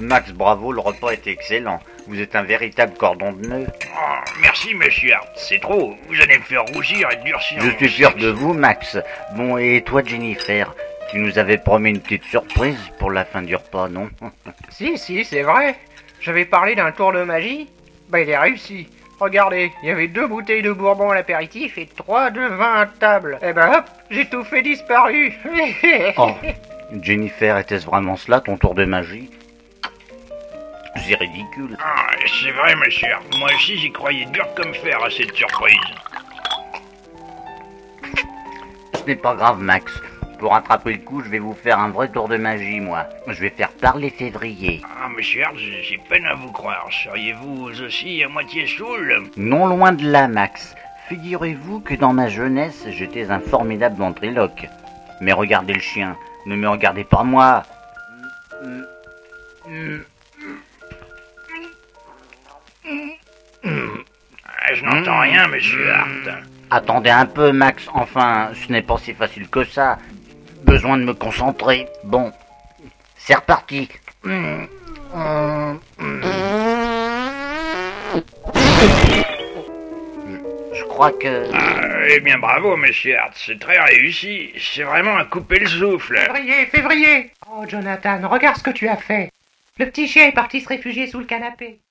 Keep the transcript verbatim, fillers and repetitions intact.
Max, bravo, le repas était excellent. Vous êtes un véritable cordon de nœud. Oh, merci, monsieur Hart, c'est trop. Vous allez me faire rougir et durcir. Je suis fier de vous, Max. Bon, et toi, Jennifer, tu nous avais promis une petite surprise pour la fin du repas, non? Si, si, c'est vrai. J'avais parlé d'un tour de magie. Bah, il est réussi. Regardez, il y avait deux bouteilles de bourbon à l'apéritif et trois de vin à table. Et ben hop, j'ai tout fait disparu. Oh, Jennifer, était-ce vraiment cela, ton tour de magie? C'est ridicule. Ah, c'est vrai, monsieur Hart. Moi aussi, j'y croyais dur comme fer à cette surprise. Ce n'est pas grave, Max. Pour rattraper le coup, je vais vous faire un vrai tour de magie, moi. Je vais faire parler février. Ah, monsieur Hart, j'ai j'ai peine à vous croire. Seriez-vous aussi à moitié saoul? Non loin de là, Max. Figurez-vous que dans ma jeunesse, j'étais un formidable ventriloque. Mais regardez le chien. Ne me regardez pas moi. Ah, je n'entends rien, monsieur Hart. Attendez un peu, Max. Enfin, ce n'est pas si facile que ça. Besoin de me concentrer. Bon, c'est reparti. Je crois que... Ah, eh bien, bravo, monsieur Hart. C'est très réussi. C'est vraiment à couper le souffle. Février, février. Oh, Jonathan, regarde ce que tu as fait. Le petit chien est parti se réfugier sous le canapé.